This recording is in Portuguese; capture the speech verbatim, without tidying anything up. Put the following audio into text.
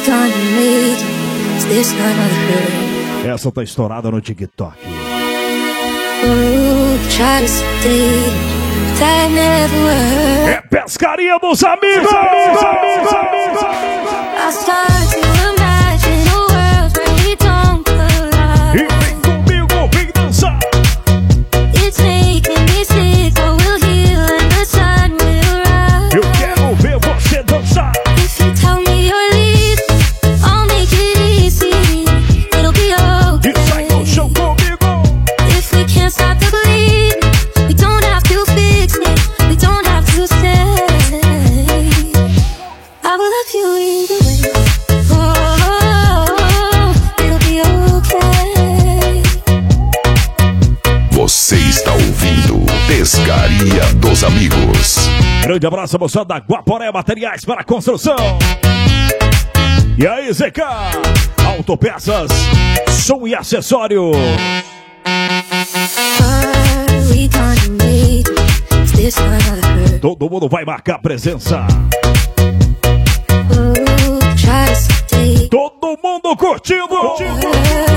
Essa tá estourada no TikTok. É pescaria dos amigos, amigos, amigos, amigos, amigos. E vem comigo, vem dançar. Eu quero ver você dançar. E sai no chão comigo. Você está ouvindo Pescaria dos Amigos. Grande abraço, moçada da Guaporé Materiais para Construção. E aí, Z K, Autopeças, som e acessório. Todo mundo vai marcar presença. Todo mundo curtindo, curtindo.